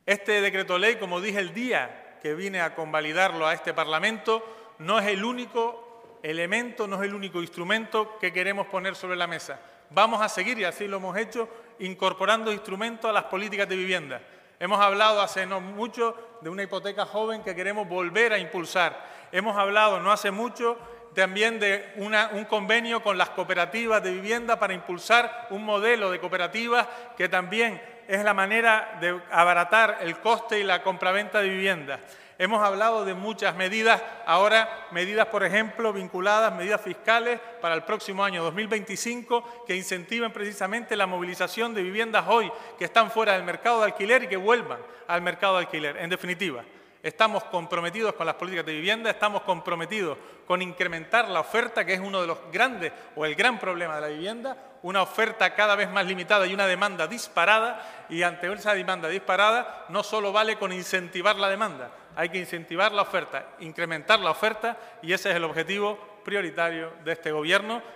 Este decreto ley, como dije el día que vine a convalidarlo a este Parlamento, no es el único elemento, no es el único instrumento que queremos poner sobre la mesa. Vamos a seguir, y así lo hemos hecho, incorporando instrumentos a las políticas de vivienda. Hemos hablado hace no mucho de una hipoteca joven que queremos volver a impulsar. Hemos hablado no hace mucho también de un convenio con las cooperativas de vivienda para impulsar un modelo de cooperativas que también es la manera de abaratar el coste y la compraventa de viviendas. Hemos hablado de muchas medidas, ahora medidas, por ejemplo, vinculadas, medidas fiscales para el próximo año 2025 que incentiven precisamente la movilización de viviendas hoy que están fuera del mercado de alquiler y que vuelvan al mercado de alquiler. En definitiva, estamos comprometidos con las políticas de vivienda, estamos comprometidos con incrementar la oferta, que es uno de los grandes o el gran problema de la vivienda, una oferta cada vez más limitada y una demanda disparada, y ante esa demanda disparada no solo vale con incentivar la demanda, hay que incentivar la oferta, incrementar la oferta, y ese es el objetivo prioritario de este Gobierno.